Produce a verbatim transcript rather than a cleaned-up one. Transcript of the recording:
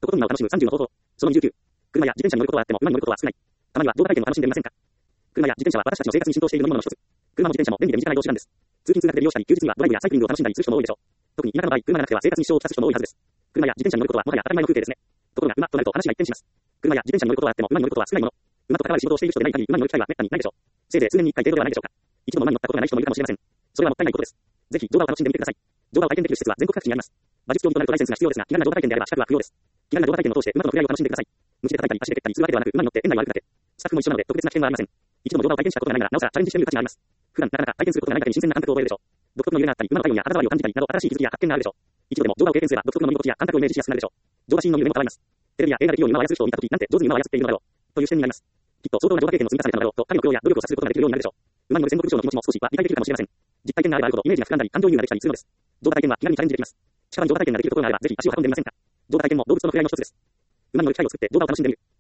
こと今を楽しむさんじゅうの方法。そのにじゅうきゅう。車や自転車に乗ることはあっても馬に乗ることは少ない。たまには動画体験を楽しんでみませんか。車や自転車は私たちの生活に浸透している乗り物の一つ。車も自転車も便利で身近な移動手段です。通勤通学で利用したり、休日にはドライブやサイクリングを楽しんだりする人も多いでしょう。特に田舎の場合、車がなくては生活に支障をきたす人も多いはずです。車や自転車に乗ることはもはや当たり前の風景ですね。ところが馬となると話が一転します。車や自転車に乗ることはあっても馬に乗ることは少ないもの。馬と関わる仕事をしている人でない限り馬に乗る機会は滅多にないでしょう。せいぜい数年に一回程度ではないでしょうか。一度も馬に乗ったことがない人もいるかもしれません。それはもったいないことです。ぜひ乗馬を楽しんでみてください。乗馬を体験できる施設は全国各地にあります。馬術競技となるとライセンスが必要ですが、気軽な乗馬体験であれば資格は不要です。気軽な乗馬体験を通して馬との触れ合いを楽しんでください。無知で叩いたり足で蹴ったりするわけではなく、馬に乗って園内を歩くだけ。スタッフも一緒なので特別な危険はありません。一度も乗馬を体験したことがないならなおさらチャレンジしてみる価値があります。普段なかなか体験することがないだけに新鮮な感覚を覚えるでしょう。独特の揺れがあったり、馬の体温や肌触りを感じたりなど新しい気づきや発見があるでしょう。一度でも乗馬を経験すれば独特の乗り心地や感覚をイメージしやすくなるでしょう。乗馬シーンの揺れも変わります。テレビや映画で器用に馬を操る人を見たとき、なんて上手に馬を操っているのだろうという視点になります。きっと相当な乗馬経験の積み重ねたのだろうと神の供養や努力をさせることができるようになるでしょう。馬に乗る戦国武将の気持ちも少しは理解できるかもしれません。実体験があればあるほどイメージが膨らんだり感情移入ができたりするのです。乗馬体験は気軽にチャレンジできます。近場に乗馬体験ができるところがあればぜひ足を運んでみませんか。乗馬体験も動物との触れ合いの一つです。馬に乗る機会を作って乗馬を楽しんでみる。